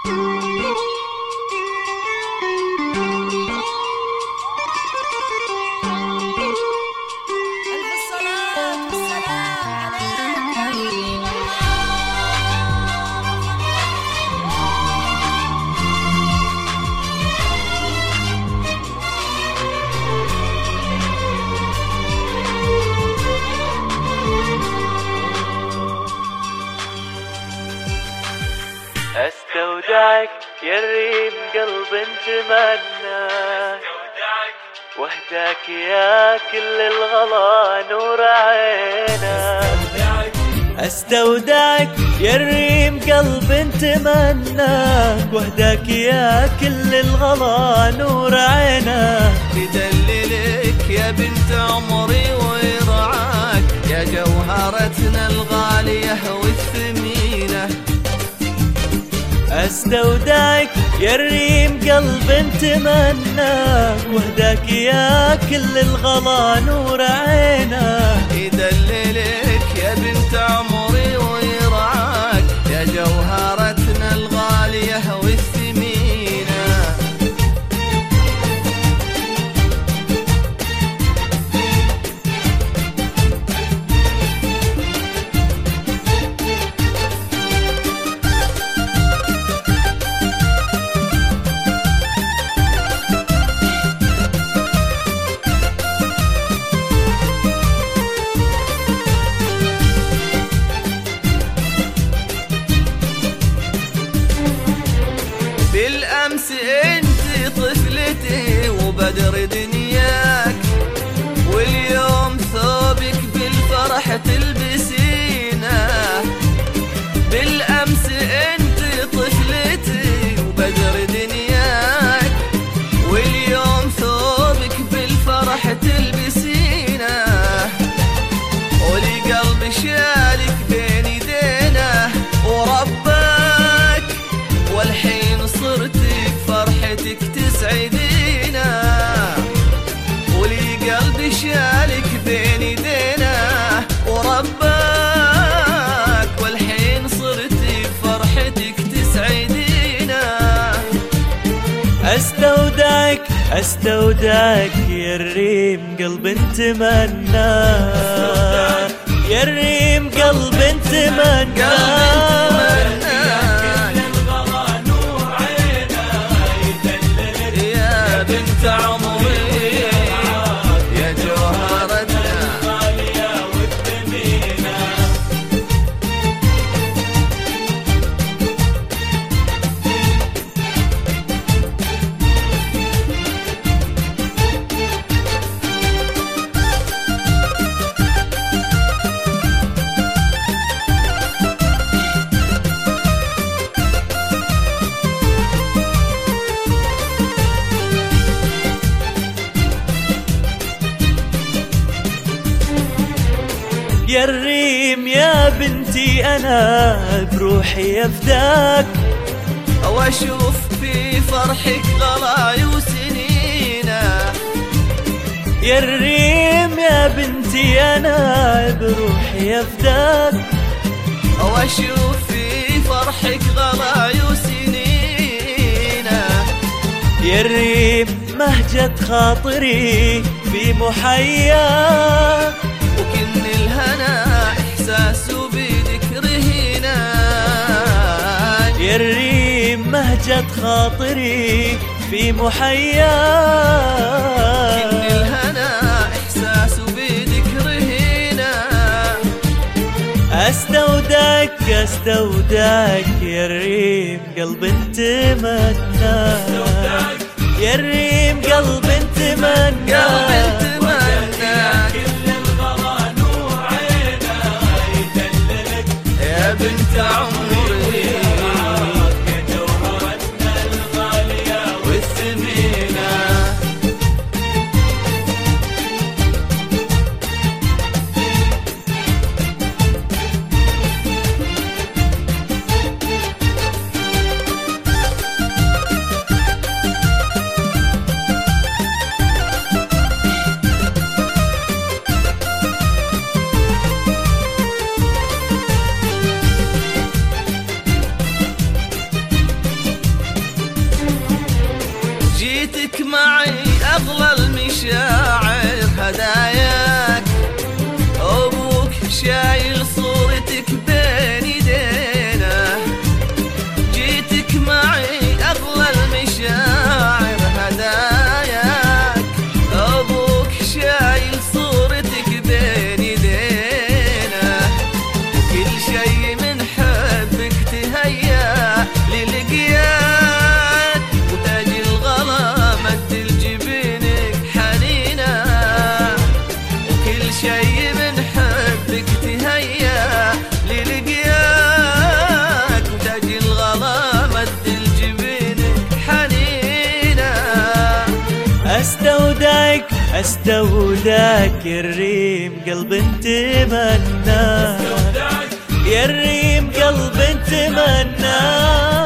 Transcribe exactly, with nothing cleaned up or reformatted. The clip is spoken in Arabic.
استودعك يا الريم قلب انتمناك، وحدك يا كل الغلا نور عينك. استودعك يا الريم قلب انتمناك، وحدك يا كل الغلا نور عينك. يدللك يا بنت عمري ويرعاك، يا جوهرتنا الغالية والثمينة. استودعك يا الريم قلب انتمناك، وحدك يا كل الغلا نور عينك. يدللك يا بنت عمري ويرعاك، يا جوهرتنا الغالية والثمينة. بالأمس انت طفلتي وبدر دنياك، واليوم ثوبك بالفرح تلبسينه. بالأمس انت طفلتي وبدر دنياك، واليوم ثوبك بالفرح تلبسينه. ولقلبي شالك بين يدينه ورباك، والحين صرتي بفرحتك تسعدينا. ولي قلبي شالك بين يدينا ورباك، والحين صرتي بفرحتك تسعدينا. استودعك استودعك يا الريم قلب انتمناك، يا الريم قلب انتمناك. بنت عمري يا جوهرتنا الغالية والثمينة. يا الريم يا بنتي أنا بروحي أفداك، واشوف في فرحك غلاي وسنينه. يا الريم يا بنتي أنا بروحي أفداك، واشوف في فرحك غلاي وسنينه. يا الريم مهجة خاطري في محياك، وكن الهنا إحساس بيدك رهينة. يا الريم مهجة خاطري في محياك، كن الهنا إحساس بيدك رهينة. استودعك استودعك يا الريم قلب انتمناك، يا الريم قلب انتمناك. يا بنت عمري يا جوهرتنا الغالية والثمينة. زي من حبك تهيا للقياك، وتاج الغلا مد الجبينك حنينا. استودعك استودعك يا الريم قلب تمنى، يا الريم قلب تمنى.